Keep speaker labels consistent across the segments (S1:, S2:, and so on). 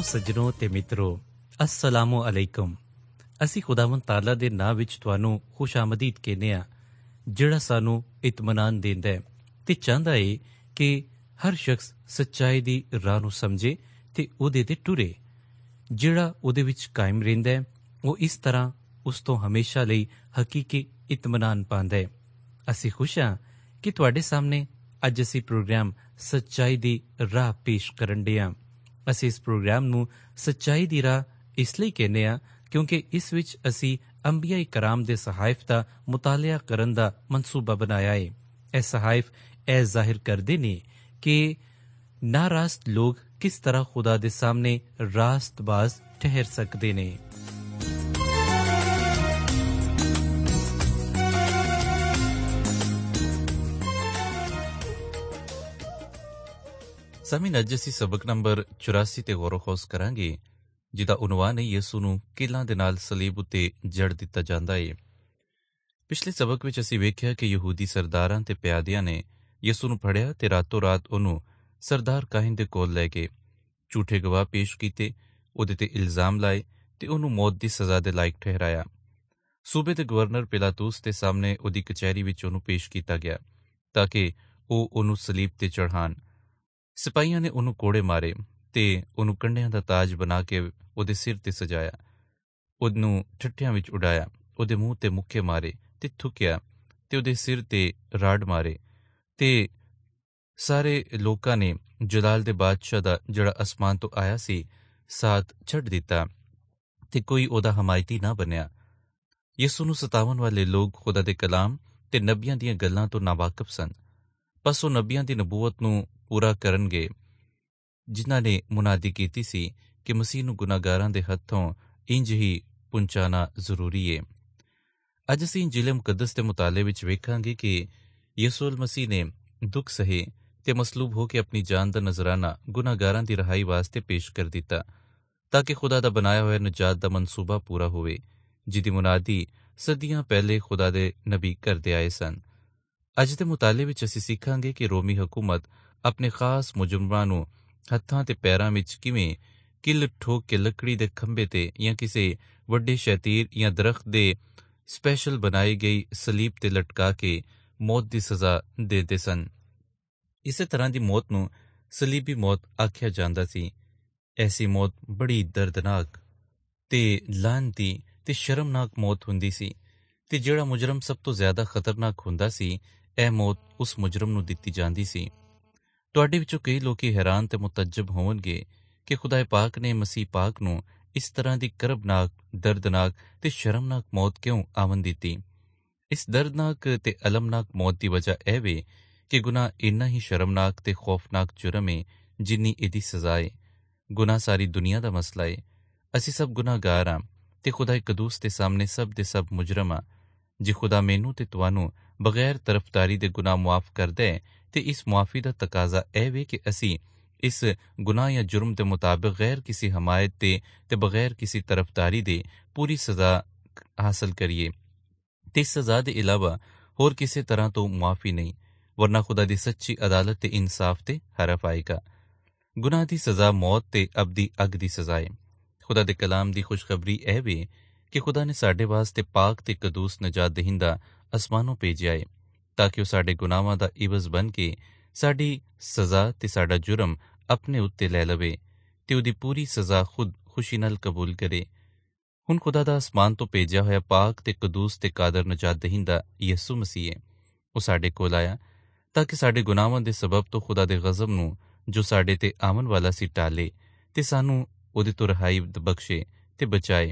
S1: ਸੱਜਣੋ ਤੇ ਮਿੱਤਰੋ, अस्सलामु अलैकुम। ਅਸੀਂ ਖੁਦਾਵੰਦ ਤਾਲਾ ਦੇ ਨਾਂ ਵਿੱਚ ਤੁਹਾਨੂੰ ਖੁਸ਼ ਆਮਦੀਦ ਕਹਿੰਦੇ ਹਾਂ, ਜਿਹੜਾ ਸਾਨੂੰ ਇਤਮਾਨਾਨ ਦਿੰਦਾ ਹੈ ਤੇ ਚਾਹੁੰਦਾ ਏ ਕਿ ਹਰ ਸ਼ਖਸ ਸੱਚਾਈ ਦੀ ਰਾਹ ਨੂੰ ਸਮਝੇ ਤੇ ਉਹਦੇ ਤੇ ਟੁਰੇ। ਜਿਹੜਾ ਉਹਦੇ ਵਿੱਚ ਕਾਇਮ ਰਹਿੰਦਾ ਹੈ ਉਹ ਇਸ ਤਰ੍ਹਾਂ ਉਸ ਤੋਂ ਹਮੇਸ਼ਾ ਲਈ ਹਕੀਕੀ ਇਤਮਾਨਾਨ ਪਾਉਂਦਾ ਹੈ। ਅਸੀਂ ਖੁਸ਼ ਹਾਂ ਕਿ ਤੁਹਾਡੇ ਸਾਹਮਣੇ ਅੱਜ ਅਸੀਂ ਪ੍ਰੋਗਰਾਮ ਸੱਚਾਈ ਦੀ ਰਾਹ ਪੇਸ਼ ਕਰਨ ਡੇ ਹਾਂ। ਅਸੀਂ ਇਸ ਪ੍ਰੋਗਰਾਮ ਨੂੰ ਸੱਚਾਈ ਦੀ ਰਾਹ ਇਸ ਲਈ ਕਹਿੰਦੇ ਹਾਂ ਕਿਉਂਕਿ ਇਸ ਵਿੱਚ ਅਸੀਂ ਅੰਬੀਆ ਕਰਾਮ ਦੇ ਸਹਾਇਫ ਦਾ ਮੁਤਾਲਿਆ ਕਰਨ ਦਾ ਮਨਸੂਬਾ ਬਣਾਇਆ ਹੈ। ਇਹ ਸਹਾਇਫ ਇਹ ਜ਼ਾਹਿਰ ਕਰਦੇ ਨੇ ਕਿ ਨਾਰਾਸਤ ਲੋਕ ਕਿਸ ਤਰ੍ਹਾਂ ਖੁਦਾ ਦੇ ਸਾਹਮਣੇ ਰਾਸਤਬਾਜ਼ ਠਹਿਰ ਸਕਦੇ ਨੇ। ਸਾਮੀਨ, ਅੱਜ ਅਸੀਂ ਸਬਕ ਨੰਬਰ 84 ਤੇ ਗੌਰ ਖੋਸ ਕਰਾਂਗੇ, ਜਿਹਦਾ ਉਨਵਾਨ ਹੈ ਯਿਸੂ ਨੂੰ ਕੀਲਾਂ ਦੇ ਨਾਲ ਸਲੀਬ ਉੱਤੇ ਜੜ ਦਿੱਤਾ ਜਾਂਦਾ ਹੈ। ਪਿਛਲੇ ਸਬਕ ਵਿੱਚ ਅਸੀਂ ਵੇਖਿਆ ਕਿ ਯਹੂਦੀ ਸਰਦਾਰਾਂ ਤੇ ਪਿਆਦਿਆਂ ਨੇ ਯਿਸੂ ਨੂੰ ਫੜਿਆ ਤੇ ਰਾਤੋਂ ਰਾਤ ਉਹਨੂੰ ਸਰਦਾਰ ਕਾਹਿਨ ਦੇ ਕੋਲ ਲੈ ਕੇ ਝੂਠੇ ਗਵਾਹ ਪੇਸ਼ ਕੀਤੇ, ਉਹਦੇ ਤੇ ਇਲਜ਼ਾਮ ਲਾਏ ਤੇ ਉਹਨੂੰ ਮੌਤ ਦੀ ਸਜ਼ਾ ਦੇ ਲਾਇਕ ਠਹਿਰਾਇਆ। ਸੂਬੇ ਦੇ ਗਵਰਨਰ ਪਿਲਾਤੂਸ ਦੇ ਸਾਹਮਣੇ ਉਹਦੀ ਕਚਹਿਰੀ ਵਿੱਚ ਉਹਨੂੰ ਪੇਸ਼ ਕੀਤਾ ਗਿਆ ਤਾਂ ਕਿ ਉਹ ਉਹਨੂੰ ਸਲੀਬ ਤੇ ਚੜ੍ਹਾਣ। ਸਿਪਾਹੀਆਂ ਨੇ ਉਹਨੂੰ ਕੋੜੇ ਮਾਰੇ ਤੇ ਉਹਨੂੰ ਕੰਡਿਆਂ ਦਾ ਤਾਜ ਬਣਾ ਕੇ ਉਹਦੇ ਸਿਰ ਤੇ ਸਜਾਇਆ, ਉਹਨੂੰ ਠੱਠਿਆਂ ਵਿੱਚ ਉਡਾਇਆ, ਉਹਦੇ ਮੂੰਹ ਤੇ ਮੁੱਕੇ ਮਾਰੇ ਤੇ ਥੁੱਕਿਆ ਤੇ ਉਹਦੇ ਸਿਰ ਤੇ ਰਾੜ ਮਾਰੇ ਤੇ ਸਾਰੇ ਲੋਕਾਂ ਨੇ ਜਲਾਲ ਦੇ ਬਾਦਸ਼ਾਹ ਦਾ ਜਿਹੜਾ ਅਸਮਾਨ ਤੋਂ ਆਇਆ ਸੀ ਸਾਥ ਛੱਡ ਦਿੱਤਾ ਤੇ ਕੋਈ ਉਹਦਾ ਹਮਾਇਤੀ ਨਾ ਬਣਿਆ। ਯਿਸੂ ਨੂੰ ਸਤਾਵਣ ਵਾਲੇ ਲੋਕ ਖੁਦਾ ਦੇ ਕਲਾਮ ਤੇ ਨਬੀਆਂ ਦੀਆਂ ਗੱਲਾਂ ਤੋਂ ਨਾਵਾਕਿਫ ਸਨ। ਬਸ ਉਹ ਨਬੀਆਂ ਦੀ ਨਬੂਵਤ ਨੂੰ ਪੂਰਾ ਕਰਨਗੇ ਜਿਨ੍ਹਾਂ ਨੇ ਮੁਨਾਦੀ ਕੀਤੀ ਸੀ ਕਿ ਮਸੀਹ ਨੂੰ ਗੁਨਾਹਗਾਰਾਂ ਦੇ ਹੱਥੋਂ ਇੰਜ ਹੀ ਪਹੁੰਚਾਉਣਾ ਜ਼ਰੂਰੀ ਹੈ। ਅੱਜ ਅਸੀਂ ਇੰਜੀਲ ਮੁਕੱਦਸ ਦੇ ਮੁਤਾਲੇ ਵਿੱਚ ਵੇਖਾਂਗੇ ਕਿ ਯਿਸੂ ਮਸੀਹ ਨੇ ਦੁੱਖ ਸਹੇ ਤੇ ਮਸਲੂਬ ਹੋ ਕੇ ਆਪਣੀ ਜਾਨ ਦਾ ਨਜ਼ਰਾਨਾ ਗੁਨਾਹਗਾਰਾਂ ਦੀ ਰਿਹਾਈ ਵਾਸਤੇ ਪੇਸ਼ ਕਰ ਦਿੱਤਾ ਤਾਂ ਕਿ ਖੁਦਾ ਦਾ ਬਣਾਇਆ ਹੋਇਆ ਨਜਾਤ ਦਾ ਮਨਸੂਬਾ ਪੂਰਾ ਹੋਵੇ, ਜਿਹਦੀ ਮੁਨਾਦੀ ਸਦੀਆਂ ਪਹਿਲੇ ਖੁਦਾ ਦੇ ਨਬੀ ਕਰਦੇ ਆਏ ਸਨ। ਅੱਜ ਦੇ ਮੁਤਾਲੇ ਵਿੱਚ ਅਸੀਂ ਸਿੱਖਾਂਗੇ ਕਿ ਰੋਮੀ ਹਕੂਮਤ ਆਪਣੇ ਖਾਸ ਮੁਜਰਮਾਂ ਨੂੰ ਹੱਥਾਂ ਤੇ ਪੈਰਾਂ ਵਿੱਚ ਕਿਵੇਂ ਕਿੱਲ ਠੋਕ ਕੇ ਲੱਕੜੀ ਦੇ ਖੰਭੇ ਤੇ ਜਾਂ ਕਿਸੇ ਵੱਡੇ ਸ਼ਤੀਰ ਜਾਂ ਦਰਖਤ ਦੇ ਸਪੈਸ਼ਲ ਬਣਾਈ ਗਈ ਸਲੀਬ ਤੇ ਲਟਕਾ ਕੇ ਮੌਤ ਦੀ ਸਜ਼ਾ ਦਿੰਦੇ ਸਨ। ਇਸੇ ਤਰ੍ਹਾਂ ਦੀ ਮੌਤ ਨੂੰ ਸਲੀਬੀ ਮੌਤ ਆਖਿਆ ਜਾਂਦਾ ਸੀ। ਐਸੀ ਮੌਤ ਬੜੀ ਦਰਦਨਾਕ ਤੇ ਲਾਹਨਤੀ ਤੇ ਸ਼ਰਮਨਾਕ ਮੌਤ ਹੁੰਦੀ ਸੀ ਤੇ ਜਿਹੜਾ ਮੁਜਰਮ ਸਭ ਤੋਂ ਜ਼ਿਆਦਾ ਖਤਰਨਾਕ ਹੁੰਦਾ ਸੀ, ਇਹ ਮੌਤ ਉਸ ਮੁਜਰਮ ਨੂੰ ਦਿੱਤੀ ਜਾਂਦੀ ਸੀ। ਤੁਹਾਡੇ ਵਿੱਚੋਂ ਕਈ ਲੋਕੀ ਹੈਰਾਨ ਤੇ ਮੁਤੱਜਬ ਹੋਣਗੇ ਕਿ ਖੁਦਾ ਪਾਕ ਨੇ ਮਸੀਹ ਪਾਕ ਨੂੰ ਇਸ ਤਰ੍ਹਾਂ ਦੀ ਕਰਬਨਾਕ, ਦਰਦਨਾਕ ਤੇ ਸ਼ਰਮਨਾਕ ਮੌਤ ਕਿਉਂ ਆਵਨ ਦਿੱਤੀ। ਇਸ ਦਰਦਨਾਕ ਤੇ ਅਲਮਨਾਕ ਮੌਤ ਦੀ ਵਜ੍ਹਾ ਇਹ ਵੇ ਕਿ ਗੁਨਾਹ ਇੰਨਾ ਹੀ ਸ਼ਰਮਨਾਕ ਤੇ ਖੌਫਨਾਕ ਜੁਰਮ ਹੈ ਜਿੰਨੀ ਇਹਦੀ ਸਜ਼ਾ ਹੈ। ਗੁਨਾਹ ਸਾਰੀ ਦੁਨੀਆ ਦਾ ਮਸਲਾ ਹੈ। ਅਸੀਂ ਸਭ ਗੁਨਾਹਗਾਰ ਹਾਂ ਤੇ ਖੁਦਾ ਕਦੂਸ ਦੇ ਸਾਹਮਣੇ ਸਭ ਦੇ ਸਭ ਮੁਜਰਮ ਹਾਂ। ਜੇ ਖੁਦਾ ਮੈਨੂੰ ਤੇ ਤੁਹਾਨੂੰ ਬਗੈਰ ਤਰਫਦਾਰੀ ਦੇ ਗੁਨਾਹ ਮੁਆਫ ਕਰਦਾ ਹੈ ਤੇ ਇਸ ਮੁਆਫੀ ਦਾ ਤਕਾਜ਼ਾ ਇਹ ਵੇ ਕਿ ਅਸੀਂ ਇਸ ਗੁਨਾਹ ਜਾਂ ਜੁਰਮ ਦੇ ਮੁਤਾਬਿਕ ਗੈਰ ਕਿਸੇ ਹਮਾਇਤ ਤੇ ਬਗੈਰ ਕਿਸੇ ਤਰਫਦਾਰੀ ਦੇ ਪੂਰੀ ਸਜ਼ਾ ਹਾਸਲ ਕਰੀਏ ਤੇ ਇਸ ਸਜ਼ਾ ਦੇ ਇਲਾਵਾ ਹੋਰ ਕਿਸੇ ਤਰ੍ਹਾਂ ਤੋਂ ਮੁਆਫੀ ਨਹੀਂ, ਵਰਨਾ ਖੁਦਾ ਦੀ ਸੱਚੀ ਅਦਾਲਤ ਤੇ ਇਨਸਾਫ ਤੇ ਹਰਫ ਆਏਗਾ। ਗੁਨਾਹ ਦੀ ਸਜ਼ਾ ਮੌਤ ਤੇ ਅਬਦੀ ਅੱਗ ਦੀ ਸਜ਼ਾ ਹੈ। ਖੁਦਾ ਦੇ ਕਲਾਮ ਦੀ ਖੁਸ਼ਖਬਰੀ ਇਹ ਵੇ ਕਿ ਖੁਦਾ ਨੇ ਸਾਡੇ ਵਾਸਤੇ ਪਾਕ ਤੇ ਕਦੂਸ ਨਜਾਤ ਦਹਿੰਦਾ ਅਸਮਾਨੋਂ ਭੇਜਿਆ ਹੈ ਤਾਂ ਕਿ ਉਹ ਸਾਡੇ ਗੁਨਾਹਾਂ ਦਾ ਇਵਜ਼ ਬਣ ਕੇ ਸਾਡੀ ਸਜ਼ਾ ਤੇ ਸਾਡਾ ਜੁਰਮ ਆਪਣੇ ਉੱਤੇ ਲੈ ਲਵੇ ਤੇ ਉਹਦੀ ਪੂਰੀ ਸਜ਼ਾ ਖੁਦ ਖੁਸ਼ੀ ਨਾਲ ਕਬੂਲ ਕਰੇ। ਹੁਣ ਖੁਦਾ ਦਾ ਅਸਮਾਨ ਤੋਂ ਭੇਜਿਆ ਹੋਇਆ ਪਾਕ ਤੇ ਕਦੂਸ ਤੇ ਕਾਦਰ ਨਜਾਤ ਦਹਿੰਦਾ ਯਿਸੂ ਮਸੀਹ ਹੈ। ਉਹ ਸਾਡੇ ਕੋਲ ਆਇਆ ਤਾਂ ਕਿ ਸਾਡੇ ਗੁਨਾਹਾਂ ਦੇ ਸਬਬ ਤੋਂ ਖੁਦਾ ਦੇ ਗਜ਼ਬ ਨੂੰ ਜੋ ਸਾਡੇ ਤੇ ਆਉਣ ਵਾਲਾ ਸੀ ਟਾਲੇ ਤੇ ਸਾਨੂੰ ਉਹਦੇ ਤੋਂ ਰਿਹਾਈ ਬਖਸ਼ੇ ਤੇ ਬਚਾਏ।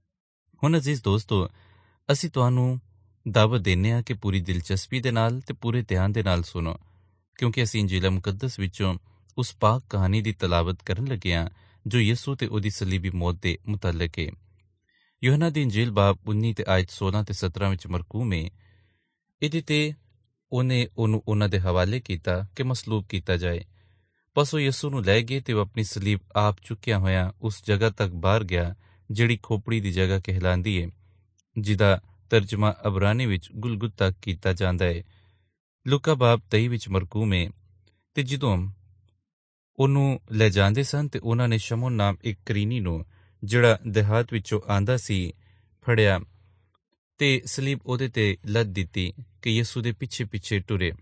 S1: ਹੁਣ ਅਜ਼ੀਜ਼ ਦੋਸਤੋ, ਅਸੀਂ ਤੁਹਾਨੂੰ ਦਾਵਤ ਦਿੰਦੇ ਹਾਂ ਕਿ ਪੂਰੀ ਦਿਲਚਸਪੀ ਦੇ ਨਾਲ ਤੇ ਪੂਰੇ ਧਿਆਨ ਦੇ ਨਾਲ ਸੁਣੋ, ਕਿਉਂਕਿ ਅਸੀਂ ਇੰਜੀਲ ਮੁਕੱਦਸ ਵਿੱਚੋਂ ਉਸ ਪਾਕ ਕਹਾਣੀ ਦੀ ਤਲਾਵਤ ਕਰਨ ਲੱਗੇ ਹਾਂ ਜੋ ਯਿਸੂ ਤੇ ਉਹਦੀ ਸਲੀਬੀ ਮੌਤ ਦੇ ਮੁਤੱਲਕ ਹੈ। ਯੋਹਨਾ ਦੀ ਇੰਜੀਲ ਬਾਬ 19 ਤੇ ਆਇਤ 16 ਤੇ 17 ਵਿੱਚ ਮਰਕੂਮ ਹੈ। ਇਹਦੇ ਤੇ ਉਹਨੂੰ ਉਹਨਾਂ ਦੇ ਹਵਾਲੇ ਕੀਤਾ ਕਿ ਮਸਲੂਬ ਕੀਤਾ ਜਾਏ। ਬਸ ਉਹ ਯਿਸੂ ਨੂੰ ਲੈ ਗਏ ਤੇ ਉਹ ਆਪਣੀ ਸਲੀਬ ਆਪ ਚੁੱਕਿਆ ਹੋਇਆ ਉਸ ਜਗ੍ਹਾ ਤੱਕ ਬਾਹਰ ਗਿਆ ਜਿਹੜੀ ਖੋਪੜੀ ਦੀ ਜਗ੍ਹਾ ਕਹਿਲਾਂਦੀ ਹੈ, ਜਿਹਦਾ ਤਰਜਮਾ ਅਬਰਾਨੀ ਵਿੱਚ ਗੁਲਗੁਤਾ ਕੀਤਾ ਜਾਂਦਾ ਹੈ। ਲੂਕਾ ਬਾਬ 23 ਵਿੱਚ ਮਰਕੂਮ ਹੈ। ਤੇ ਜਦੋਂ ਉਹਨੂੰ ਲੈ ਜਾਂਦੇ ਸਨ ਤੇ ਉਹਨਾਂ ਨੇ ਸ਼ਮੌਨ ਨਾਮ ਇੱਕ ਕਰੀਨੀ ਨੂੰ, ਜਿਹੜਾ ਦਿਹਾਤ ਵਿੱਚੋਂ ਆਂਦਾ ਸੀ, ਫੜਿਆ ਤੇ ਸਲੀਬ ਉਹਦੇ ਤੇ ਲੱਦ ਦਿੱਤੀ ਕਿ ਯਿਸੂ ਦੇ ਪਿੱਛੇ ਪਿੱਛੇ ਟੁਰੇ।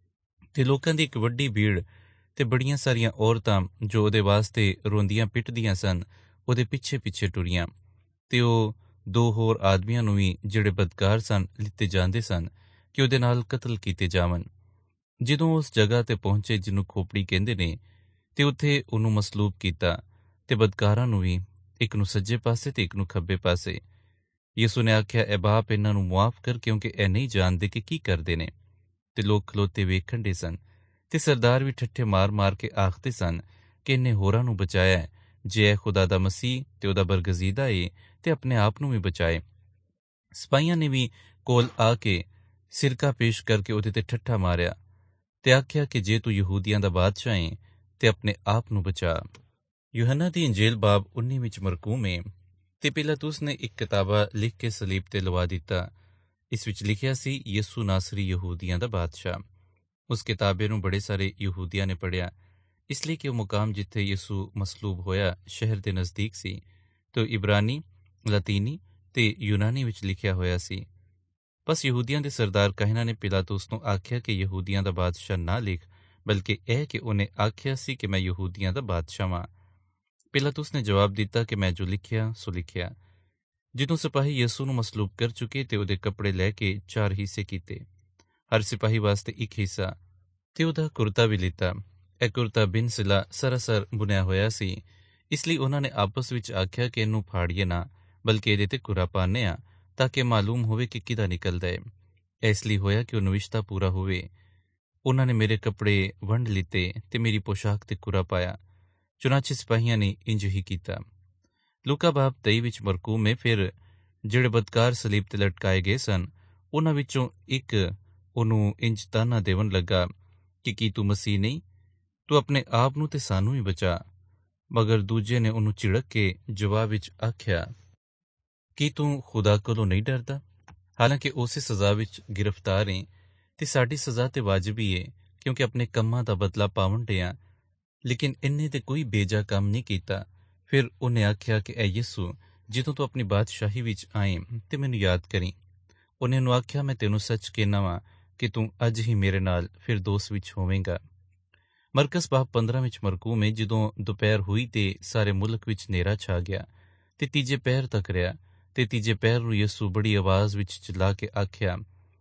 S1: ਤੇ ਲੋਕਾਂ ਦੀ ਇੱਕ ਵੱਡੀ ਭੀੜ ਤੇ ਬੜੀਆਂ ਸਾਰੀਆਂ ਔਰਤਾਂ ਜੋ ਉਹਦੇ ਵਾਸਤੇ ਰੋਂਦੀਆਂ ਪਿੱਟਦੀਆਂ ਸਨ, ਉਹਦੇ ਪਿੱਛੇ ਪਿੱਛੇ ਟੁਰੀਆਂ। ਤੇ ਉਹ 2 ਹੋਰ ਆਦਮੀਆਂ ਨੂੰ ਵੀ, ਜਿਹੜੇ ਬਦਕਾਰ ਸਨ, ਲਿੱਤੇ ਜਾਂਦੇ ਸਨ ਕਿ ਉਹਦੇ ਨਾਲ ਕਤਲ ਕੀਤੇ ਜਾਵਨ। ਜਦੋਂ ਉਸ ਜਗ੍ਹਾ ਤੇ ਪਹੁੰਚੇ ਜਿਹਨੂੰ ਖੋਪੜੀ ਕਹਿੰਦੇ ਨੇ, ਤੇ ਉੱਥੇ ਉਹਨੂੰ ਮਸਲੂਬ ਕੀਤਾ ਤੇ ਬਦਕਾਰਾਂ ਨੂੰ ਵੀ, ਇੱਕ ਨੂੰ ਸੱਜੇ ਪਾਸੇ ਤੇ ਇੱਕ ਨੂੰ ਖੱਬੇ ਪਾਸੇ। ਯਿਸੂ ਨੇ ਆਖਿਆ, ਐ ਬਾਪ, ਇਹਨਾਂ ਨੂੰ ਮੁਆਫ ਕਰ, ਕਿਉਂਕਿ ਇਹ ਨਹੀਂ ਜਾਣਦੇ ਕਿ ਕੀ ਕਰਦੇ ਨੇ। ਤੇ ਲੋਕ ਖਲੋਤੇ ਵੇਖਣ ਡੇ ਸਨ ਤੇ ਸਰਦਾਰ ਵੀ ਠੱਠੇ ਮਾਰ ਮਾਰ ਕੇ ਆਖਦੇ ਸਨ ਕਿ ਇਹਨੇ ਹੋਰਾਂ ਨੂੰ ਬਚਾਇਆ। ਜੇ ਇਹ ਖੁਦਾ ਦਾ ਮਸੀਹ ਤੇ ਉਹਦਾ ਬਰਗਜ਼ੀਦਾ ਏ ਤੇ ਆਪਣੇ ਆਪ ਨੂੰ ਵੀ ਬਚਾਏ। ਸਿਪਾਹੀਆਂ ਨੇ ਵੀ ਕੋਲ ਆ ਕੇ ਸਿਰਕਾ ਪੇਸ਼ ਕਰਕੇ ਉਹਦੇ ਤੇ ਠੱਠਾ ਮਾਰਿਆ ਤੇ ਆਖਿਆ ਕਿ ਜੇ ਤੂੰ ਯਹੂਦੀਆਂ ਦਾ ਬਾਦਸ਼ਾਹ ਏ ਤੇ ਆਪਣੇ ਆਪ ਨੂੰ ਬਚਾ। ਯੂਹੰਨਾ ਦੀ ਇੰਜੀਲ ਬਾਬ 19 ਵਿੱਚ ਮਰਕੂਮ ਏ ਤੇ ਪਿਲਾਤੁਸ ਨੇ ਇੱਕ ਕਿਤਾਬਾ ਲਿਖ ਕੇ ਸਲੀਬ ਤੇ ਲਵਾ ਦਿੱਤਾ। ਇਸ ਵਿੱਚ ਲਿਖਿਆ ਸੀ, ਯਿਸੂ ਨਾਸਰੀ ਯਹੂਦੀਆਂ ਦਾ ਬਾਦਸ਼ਾਹ। ਉਸ ਕਿਤਾਬੇ ਨੂੰ ਬੜੇ ਸਾਰੇ ਯਹੂਦੀਆਂ ਨੇ ਪੜ੍ਹਿਆ, ਇਸ ਲਈ ਕਿ ਉਹ ਮੁਕਾਮ ਜਿੱਥੇ ਯਿਸੂ ਮਸਲੂਬ ਹੋਇਆ ਸ਼ਹਿਰ ਦੇ ਨਜ਼ਦੀਕ ਸੀ ਤੇ ਉਹ ਇਬਰਾਨੀ, ਲਾਤੀਨੀ ਤੇ ਯੂਨਾਨੀ ਵਿੱਚ ਲਿਖਿਆ ਹੋਇਆ ਸੀ। ਬਸ ਯਹੂਦੀਆਂ ਦੇ ਸਰਦਾਰ ਕਾਹਨਾਂ ਨੇ ਪਿਲਾਤੁਸ ਨੂੰ ਆਖਿਆ ਕਿ ਯਹੂਦੀਆਂ ਦਾ ਬਾਦਸ਼ਾਹ ਨਾ ਲਿਖ, ਬਲਕਿ ਇਹ ਕਿ ਉਹਨੇ ਆਖਿਆ ਸੀ ਕਿ ਮੈਂ ਯਹੂਦੀਆਂ ਦਾ ਬਾਦਸ਼ਾਹ ਵਾਂ। ਪਿਲਾਤੁਸ ਨੇ ਜਵਾਬ ਦਿੱਤਾ ਕਿ ਮੈਂ ਜੋ ਲਿਖਿਆ ਸੋ ਲਿਖਿਆ। ਜਦੋਂ ਸਿਪਾਹੀ ਯਿਸੂ ਨੂੰ ਮਸਲੂਬ ਕਰ ਚੁੱਕੇ ਤੇ ਉਹਦੇ ਕੱਪੜੇ ਲੈ ਕੇ 4 ਹਿੱਸੇ ਕੀਤੇ, ਹਰ ਸਿਪਾਹੀ ਵਾਸਤੇ ਇੱਕ ਹਿੱਸਾ, ਤੇ ਉਹਦਾ ਕੁਰਤਾ ਵੀ ਲਿੱਤਾ। ਇਹ ਕੁਰਤਾ ਬਿਨ ਸਿਲਾ ਸਰਾਸਰ ਬੁਣਿਆ ਹੋਇਆ ਸੀ, ਇਸ ਲਈ ਉਹਨਾਂ ਨੇ ਆਪਸ ਵਿੱਚ ਆਖਿਆ ਕਿ ਇਹਨੂੰ ਫਾੜੀਏ ਨਾ, ਬਲਕਿ ਇਹਦੇ ਤੇ ਕੁਰਾ ਪਾਉਂਦੇ ਆ ਤਾਂ ਕਿ ਮਾਲੂਮ ਹੋਵੇ ਕਿ ਕਿਹਦਾ ਨਿਕਲਦਾ ਹੈ। ਇਸ ਲਈ ਹੋਇਆ ਕਿ ਉਹ ਨਵਿਸ਼ਤਾ ਪੂਰਾ ਹੋਵੇ। ਉਹਨਾਂ ਨੇ ਮੇਰੇ ਕੱਪੜੇ ਵੰਡ ਲਿੱਤੇ ਤੇ ਮੇਰੀ ਪੋਸ਼ਾਕ ਤੇ ਕੁਰਾ ਪਾਇਆ। ਚੁਨਾਚੇ ਸਿਪਾਹੀਆਂ ਨੇ ਇੰਜ ਹੀ ਕੀਤਾ। ਲੂਕਾ ਬਾਬ 23 ਵਿੱਚ ਮਰਕੂਮ ਹੈ। ਫਿਰ ਜਿਹੜੇ ਬਦਕਾਰ ਸਲੀਬ ਤੇ ਲਟਕਾਏ ਗਏ ਸਨ, ਉਹਨਾਂ ਵਿੱਚੋਂ ਇੱਕ ਉਹਨੂੰ ਇੰਜ ਤਾਨਾ ਦੇਵਣ ਲੱਗਾ ਕਿ ਕੀ ਤੂੰ ਮਸੀਹ ਨਹੀਂ? ਤੂੰ ਆਪਣੇ ਆਪ ਨੂੰ ਤੇ ਸਾਨੂੰ ਹੀ ਬਚਾ। ਮਗਰ ਦੂਜੇ ਨੇ ਉਹਨੂੰ ਝਿੜਕ ਕੇ ਜਵਾਬ ਵਿੱਚ ਆਖਿਆ, ਕੀ ਤੂੰ ਖੁਦਾ ਕੋਲੋਂ ਨਹੀਂ ਡਰਦਾ? ਹਾਲਾਂਕਿ ਉਸੇ ਸਜ਼ਾ ਵਿੱਚ ਗ੍ਰਿਫਤਾਰ ਏ ਤੇ ਸਾਡੀ ਸਜ਼ਾ ਤੇ ਵਾਜਬੀ ਏ, ਕਿਉਂਕਿ ਆਪਣੇ ਕੰਮਾਂ ਦਾ ਬਦਲਾ ਪਾਵਣ ਡਿਆਂ, ਲੇਕਿਨ ਇਹਨੇ ਤੇ ਕੋਈ ਬੇਜਾ ਕੰਮ ਨਹੀਂ ਕੀਤਾ। ਫਿਰ ਉਹਨੇ ਆਖਿਆ ਕਿ ਐ ਯਿਸੂ, ਜਦੋਂ ਤੂੰ ਆਪਣੀ ਬਾਦਸ਼ਾਹੀ ਵਿੱਚ ਆਏ ਤੇ ਮੈਨੂੰ ਯਾਦ ਕਰੀ। ਉਹਨੇ ਉਹਨੂੰ ਆਖਿਆ, ਮੈਂ ਤੈਨੂੰ ਸੱਚ ਕਹਿਣਾ ਵਾਂ ਕਿ ਤੂੰ ਅੱਜ ਹੀ ਮੇਰੇ ਨਾਲ ਫਿਰਦੌਸ ਵਿੱਚ ਹੋਵੇਂਗਾ। ਮਰਕਸ ਬਾਬ 15 ਵਿੱਚ ਮਰਕੂਮ ਹੈ। ਜਦੋਂ ਦੁਪਹਿਰ ਹੋਈ ਤੇ ਸਾਰੇ ਮੁਲਕ ਵਿੱਚ ਹਨੇਰਾ ਛਾ ਗਿਆ ਤੇ ਤੀਜੇ ਪਹਿਰ ਤੱਕ ਰਿਹਾ, ਤੇ ਤੀਜੇ ਪਹਿਰ ਨੂੰ ਯਿਸੂ ਬੜੀ ਆਵਾਜ਼ ਵਿੱਚ ਚਿল্ਲਾ ਕੇ ਆਖਿਆ,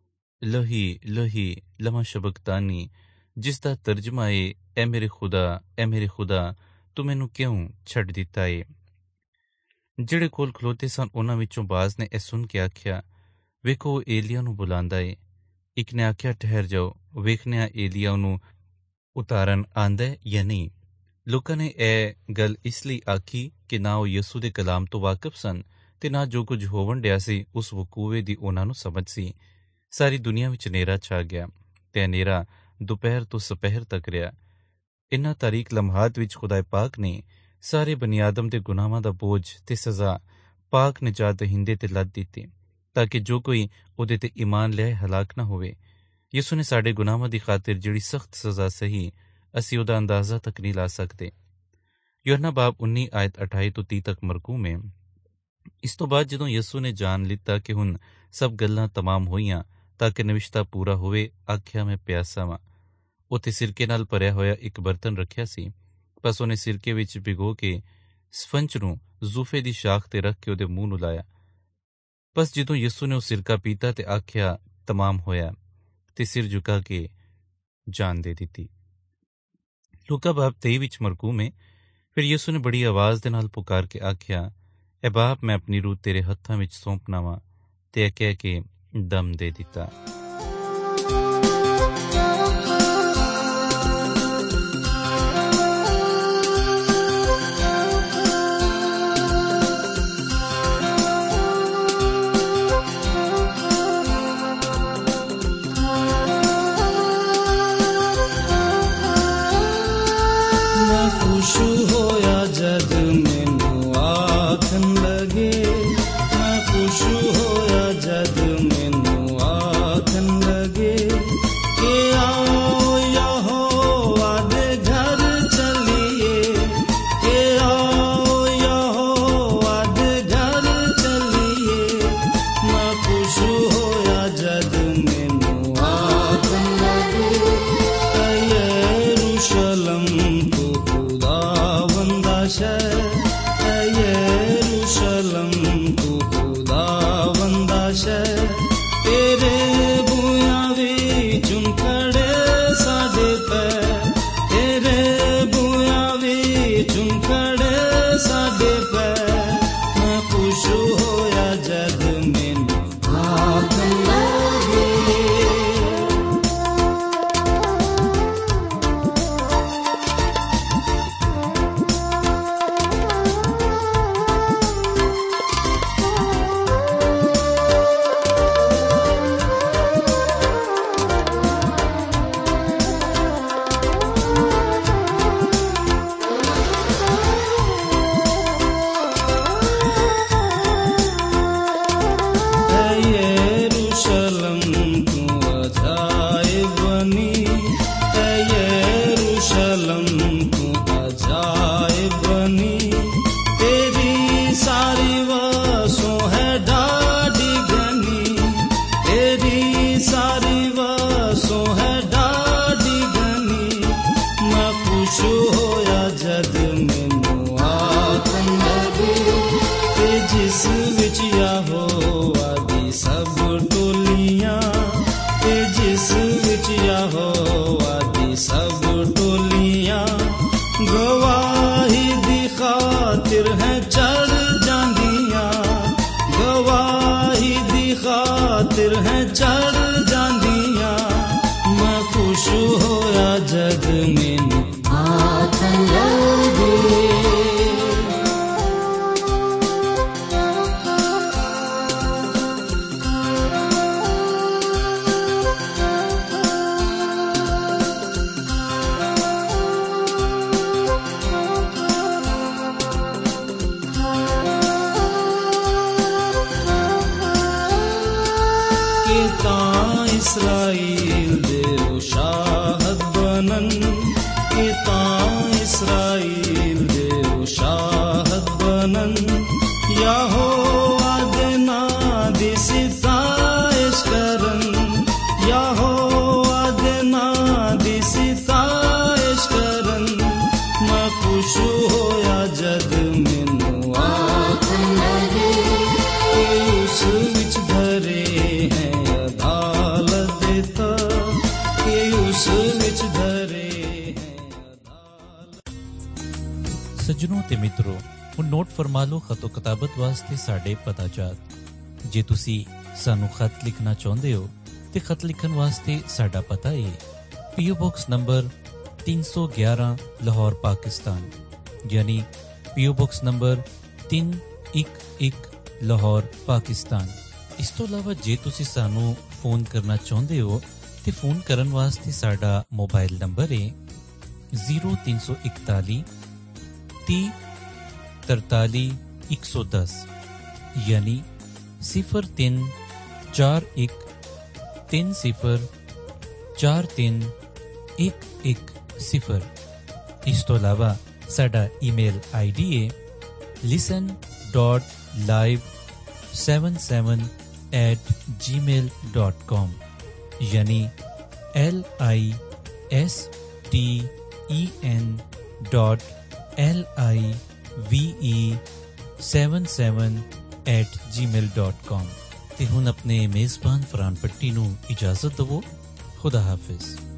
S1: ਲੋਹੀ ਲੋਹੀ ਲਮਾ ਸ਼ਬਕਤਾਨੀ, ਜਿਸ ਦਾ ਤਰਜਮਾ ਏ, ਐ ਮੇਰੇ ਖੁਦਾ ਤੂੰ ਮੈਨੂੰ ਕਿਉਂ ਛੱਡ ਦਿੱਤਾ ਏ। ਜਿਹੜੇ ਕੋਲ ਖਲੋਤੇ ਸਨ ਉਹਨਾਂ ਵਿੱਚੋਂ ਬਾਜ਼ ਨੇ ਇਹ ਸੁਣ ਕੇ ਆਖਿਆ, ਵੇਖੋ ਉਹ ਏਲੀਆ ਨੂੰ ਬੁਲਾਉਂਦਾ ਏ। ਇੱਕ ਨੇ ਆਖਿਆ, ਠਹਿਰ ਜਾਓ, ਵੇਖਨੇ ਆ ਏਲੀਆ ਉਹਨੂੰ ਉਤਾਰਨ ਆਂਦਾ ਜਾਂ ਨਹੀਂ। ਲੋਕਾਂ ਨੇ ਇਹ ਗੱਲ ਇਸ ਲਈ ਆਖੀ ਕਿ ਨਾ ਉਹ ਯਿਸੂ ਦੇ ਕਲਾਮ ਤੋਂ ਵਾਕਿਫ ਸਨ ਤੇ ਨਾ ਜੋ ਕੁਝ ਹੋਵਣ ਡਿਆ ਸੀ ਉਸ ਵਕੂਵੇ ਦੀ ਉਹਨਾਂ ਨੂੰ ਸਮਝ ਸੀ। ਸਾਰੀ ਦੁਨੀਆ ਵਿੱਚ ਹਨੇਰਾ ਛਾ ਗਿਆ ਤੇ ਹਨੇਰਾ ਦੁਪਹਿਰ ਤੋਂ ਸਪਹਿਰ ਤੱਕ ਰਿਹਾ। ਇਨ੍ਹਾਂ ਤਾਰੀਕ ਲਮਹਾਤ ਵਿੱਚ ਖੁਦਾ ਪਾਕ ਨੇ ਸਾਰੇ ਬਨੀ ਆਦਮ ਦੇ ਗੁਨਾਹਾਂ ਦਾ ਬੋਝ ਤੇ ਸਜ਼ਾ ਪਾਕ ਨਿਜਾਤ ਦਹਿੰਦੇ ਤੇ ਲੱਦ ਦਿੱਤੀ, ਤਾਂ ਕਿ ਜੋ ਕੋਈ ਉਹਦੇ ਤੇ ਈਮਾਨ ਲਿਆਏ ਹਲਾਕ ਨਾ ਹੋਵੇ। ਯਿਸੂ ਨੇ ਸਾਡੇ ਗੁਨਾਹਾਂ ਦੀ ਖਾਤਰ ਜਿਹੜੀ ਸਖਤ ਸਜ਼ਾ ਸਹੀ, ਅਸੀਂ ਉਹਦਾ ਅੰਦਾਜ਼ਾ ਤੱਕ ਨਹੀਂ ਲਾ ਸਕਦੇ। ਯੂਹੰਨਾ ਬਾਬ 19 ਆਇਤ 28 ਤੋਂ 30 ਤੱਕ ਮਰਕੂਮ ਹੈ। ਇਸ ਤੋਂ ਬਾਅਦ ਜਦੋਂ ਯਿਸੂ ਨੇ ਜਾਣ ਲਿੱਤਾ ਕਿ ਹੁਣ ਸਭ ਗੱਲਾਂ ਤਮਾਮ ਹੋਈਆਂ ਤਾਂ ਕਿ ਨਵਿਸ਼ਤਾ ਪੂਰਾ ਹੋਵੇ, ਆਖਿਆ, ਮੈਂ ਪਿਆਸਾ ਵਾਂ। ਉੱਥੇ ਸਿਰਕੇ ਨਾਲ ਭਰਿਆ ਹੋਇਆ ਇੱਕ ਬਰਤਨ ਰੱਖਿਆ ਸੀ। ਬਸ ਉਹਨੇ ਸਿਰਕੇ ਵਿੱਚ ਭਿਗੋ ਕੇ ਸਫੰਜ ਨੂੰ ਜ਼ੂਫੇ ਦੀ ਸ਼ਾਖ ਤੇ ਰੱਖ ਕੇ ਉਹਦੇ ਮੂੰਹ ਨੂੰ ਲਾਇਆ। ਬਸ ਜਦੋਂ ਯਿਸੂ ਨੇ ਉਹ ਸਿਰਕਾ ਪੀਤਾ ਤੇ ਆਖਿਆ, ਤਮਾਮ ਹੋਇਆ, ਤੇ ਸਿਰ ਝੁਕਾ ਕੇ ਜਾਨ ਦੇ ਦਿੱਤੀ। ਲੂਕਾ ਬਾਬ 23 ਵਿੱਚ ਮਰਕੂਮ ਹੈ। ਫਿਰ ਯਿਸੂ ਨੇ ਬੜੀ ਆਵਾਜ਼ ਦੇ ਨਾਲ ਪੁਕਾਰ ਕੇ ਆਖਿਆ, ਐ ਬਾਪ, ਮੈਂ ਆਪਣੀ ਰੂਹ ਤੇਰੇ ਹੱਥਾਂ ਵਿੱਚ ਸੌਂਪਣਾ ਵਾਂ। ਤੇ ਇਹ ਕਹਿ ਕੇ ਦਮ ਦੇ ਦਿੱਤਾ।
S2: चलिए शहर तेरे बूया विच खड़े साडे पैर तेरे बूया विच खड़े साडे पैर मैं खुश होया जद मैनू आखन लगे
S1: सज्जनों ते मित्रों हुण नोट फरमा लो खतो किताबत वास्ते साडे पता चात जे तुसी सानू खत लिखना चाहुंदे हो ते खत लिखण वास्ते साडा पता है PO box number 311 Lahore Pakistan यानी PO box number 311 Lahore Pakistan. इस तो अलावा जे तुसी सानू फोन करना चाहुंदे हो ते फोन करन वास्ते साडा मोबाइल नंबर है 0341 30 43 110 यानी 03 41 30 43 110। इस तो अलावा साडा ईमेल आईडी है listen.live77@gmail.com यानी LISTENLIVE77@gmail.com। ते हुण अपने मेजबान फरहान पट्टी नू इजाजत दवो। खुदा हाफिज।